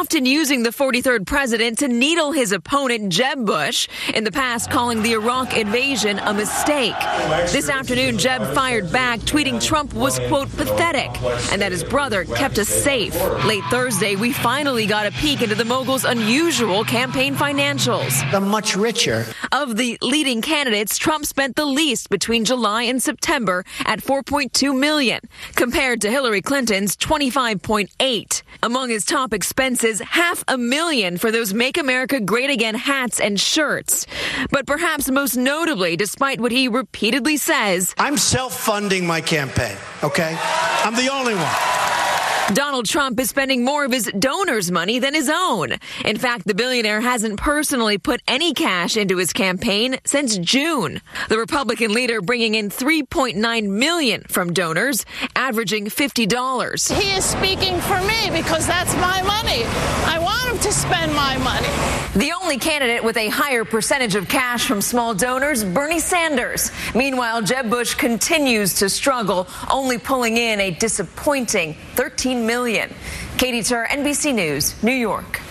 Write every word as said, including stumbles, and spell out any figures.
often using the forty-third president to needle his opponent, Jeb Bush, in the past calling the Iraq invasion a mistake. This afternoon, Jeb fired back, tweeting Trump was, quote, pathetic, and that his brother kept us safe. Late Thursday, we finally got a peek into the mogul's unusual campaign financials. They're much richer. Of the leading candidates, Trump spent the least between July and September at four point two million dollars, compared to Hillary Clinton's twenty-five point eight. Among his top expenses, half a million for those Make America Great Again hats and shirts. But perhaps most notably, despite what he repeatedly says, I'm self-funding my campaign, okay? I'm the only one. Donald Trump is spending more of his donors' money than his own. In fact, the billionaire hasn't personally put any cash into his campaign since June. The Republican leader bringing in three point nine million dollars from donors, averaging fifty dollars. He is speaking for me because that's my money. I want him to spend my money. The only candidate with a higher percentage of cash from small donors, Bernie Sanders. Meanwhile, Jeb Bush continues to struggle, only pulling in a disappointing thirteen million dollars. Katie Tur, N B C News, New York.